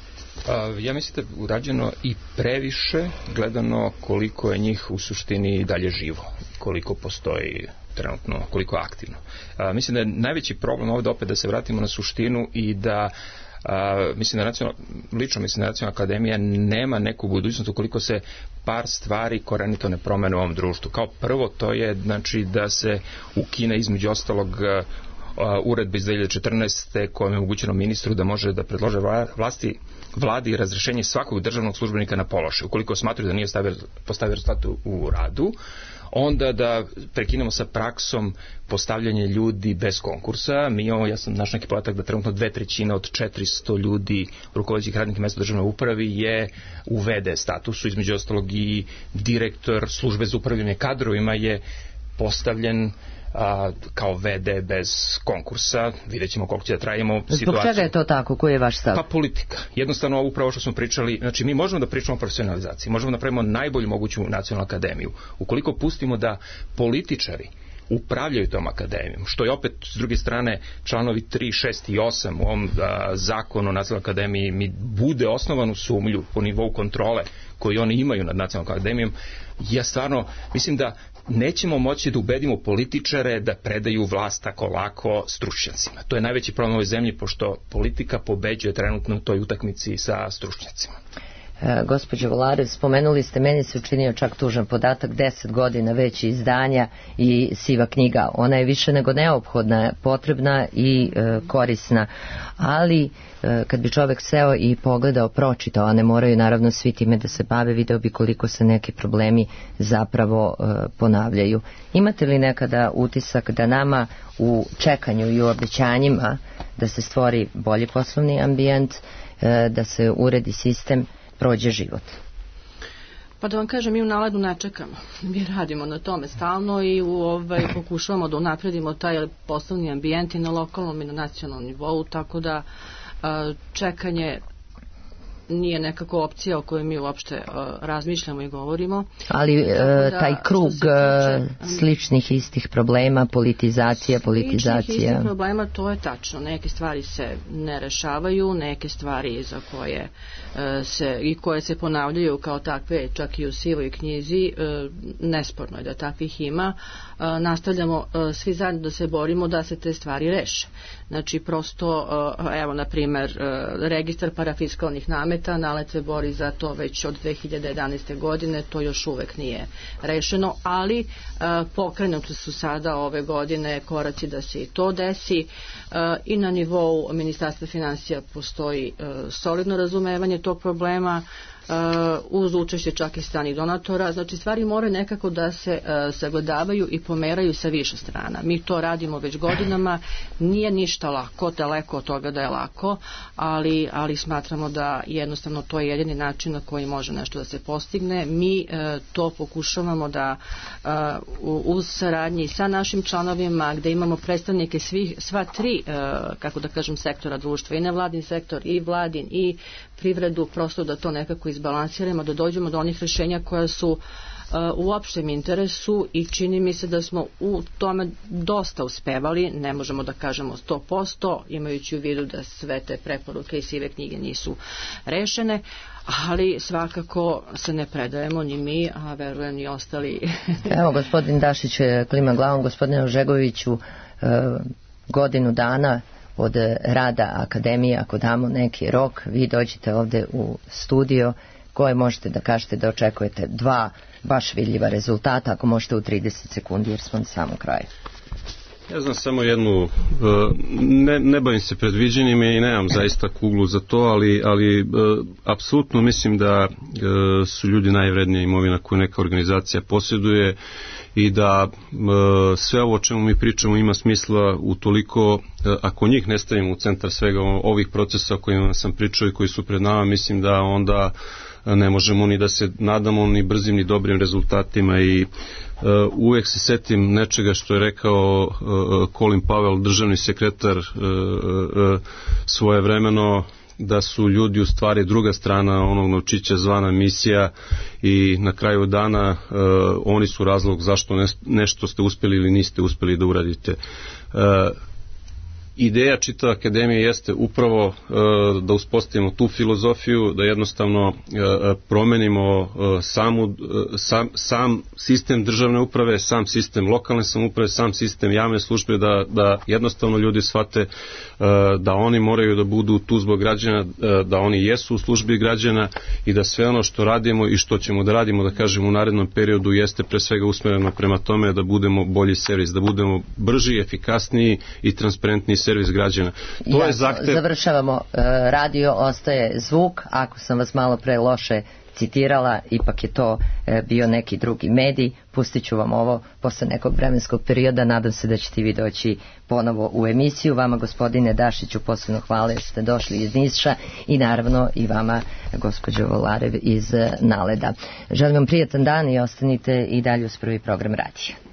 Ja mislim da je urađeno i previše gledano koliko je njih u suštini dalje živo, koliko postoji trenutno, koliko je aktivno. Mislim da je najveći problem ovdje opet da se vratimo na suštinu i da mislim da lično mislim da Nacionalna akademija nema neku budućnost ukoliko se par stvari korenito ne promene u ovom društvu. Kao prvo to je znači da se ukine između ostalog uredbe iz 2014. kojom je omogućeno ministru da može da predlože vladi razrešenje svakog državnog službenika na položaj. Ukoliko smatraju da nije postavio rezultat u radu, onda da prekinemo sa praksom postavljanje ljudi bez konkursa. Mi imamo, ja sam našao neki podatak da trenutno 2/3 od 400 ljudi rukovodećih radnih mjesta u državnoj upravi je u VD statusu, između ostalog i direktor službe za upravljanje kadrovima je postavljen kao VD bez konkursa. Vidjet ćemo koliko će da trajimo situaciju. Zbog čega je to tako? Koji je vaš stav? Pa politika. Jednostavno upravo što smo pričali, znači mi možemo da pričamo o profesionalizaciji, možemo da napravimo najbolju moguću nacionalnu akademiju. Ukoliko pustimo da političari upravljaju tom akademijom, što je opet s druge strane članovi 3, 6 i 8 u ovom zakonu o nacionalnoj akademiji mi bude osnovanu sumnju po nivou kontrole koju oni imaju nad nacionalnom akademijom, ja stvarno mislim da nećemo moći da ubedimo političare da predaju vlast tako lako stručnjacima. To je najveći problem u ovoj zemlji, pošto politika pobeđuje trenutno u toj utakmici sa stručnjacima. Gospođo Volarev, spomenuli ste, meni se učinio čak tužan podatak, 10 godina već izdanja i siva knjiga. Ona je više nego neophodna, potrebna i korisna, ali kad bi čovjek seo i pogledao, pročitao, a ne moraju naravno svi time da se bave, video bi koliko se neki problemi zapravo ponavljaju. Imate li nekada utisak da nama u čekanju i u obećanjima da se stvori bolji poslovni ambijent, da se uredi sistem, prođe život? Pa da vam kažem, mi u Naledu ne čekamo. Mi radimo na tome stalno i pokušavamo da unapredimo taj poslovni ambijent i na lokalnom i na nacionalnom nivou, tako da čekanje nije nekako opcija o kojoj mi uopšte razmišljamo i govorimo. Ali taj krug sličnih istih problema, politizacija. Sličnih istih problema, to je tačno. Neke stvari se ne rešavaju, neke stvari za koje se ponavljaju kao takve, čak i u sivoj knjizi, nesporno je da takvih ima. Nastavljamo svi zajedno da se borimo da se te stvari reše. Znači, prosto, evo, na primer, registar parafiskalnih nameta, Nalet se bori za to već od 2011. godine, to još uvek nije rešeno, ali pokrenuti su sada ove godine koraci da se i to desi i na nivou Ministarstva finansija postoji solidno razumevanje tog problema, uz učešće čak i stranih donatora. Znači, stvari moraju nekako da se sagledavaju i pomeraju sa više strana. Mi to radimo već godinama, nije ništa lako, daleko od toga da je lako, ali smatramo da jednostavno to je jedini način na koji može nešto da se postigne. Mi to pokušavamo da uz saradnji sa našim članovima, gde imamo predstavnike sva tri, kako da kažem, sektora društva, i nevladin sektor, i vladin, i privredu, prosto da to nekako izbalansiramo, da dođemo do onih rješenja koja su u opštem interesu, i čini mi se da smo u tome dosta uspevali, ne možemo da kažemo 100%, imajući u vidu da sve te preporuke i sive knjige nisu rešene, ali svakako se ne predajemo ni mi, a verujem ni ostali. Evo, gospodin Dašić klima glavom. Gospodine Ožegoviću, godinu dana od rada akademije, ako damo neki rok, vi dođete ovde u studio, koje možete da kažete da očekujete 2 baš vidljiva rezultata, ako možete u 30 sekundi, jer smo na samom kraju. Ja znam samo jednu, ne bavim se predviđenjima i nemam zaista kuglu za to, ali apsolutno mislim da su ljudi najvrednija imovina koju neka organizacija posjeduje i da sve ovo o čemu mi pričamo ima smisla utoliko ako njih ne stavimo u centar svega ovih procesa o kojima sam pričao i koji su pred nama, mislim da onda ne možemo ni da se nadamo ni brzim ni dobrim rezultatima i uvijek se setim nečega što je rekao Colin Powell, državni sekretar svojevremeno, da su ljudi u stvari druga strana onog novčića zvana misija i na kraju dana oni su razlog zašto nešto ste uspjeli ili niste uspjeli da uradite. Ideja čitave akademije jeste upravo da uspostavimo tu filozofiju, da jednostavno promenimo sam sistem državne uprave, sam sistem lokalne samouprave, sam sistem javne službe, da jednostavno ljudi shvate da oni moraju da budu tu zbog građana, da oni jesu u službi građana i da sve ono što radimo i što ćemo da radimo, da kažem, u narednom periodu jeste pre svega usmereno prema tome da budemo bolji servis, da budemo brži, efikasniji i transparentniji servis građana. To je zahtev... Završavamo, radio ostaje zvuk, ako sam vas malo pre loše citirala, ipak je to bio neki drugi medij. Pustit ću vam ovo posle nekog vremenskog perioda, nadam se da ćete vi doći ponovo u emisiju. Vama, gospodine Dašiću, posebno hvala jer ste došli iz Niša i naravno i vama, gospođo Volarev, iz Naleda. Želim vam prijatan dan i ostanite i dalje uz prvi program radija.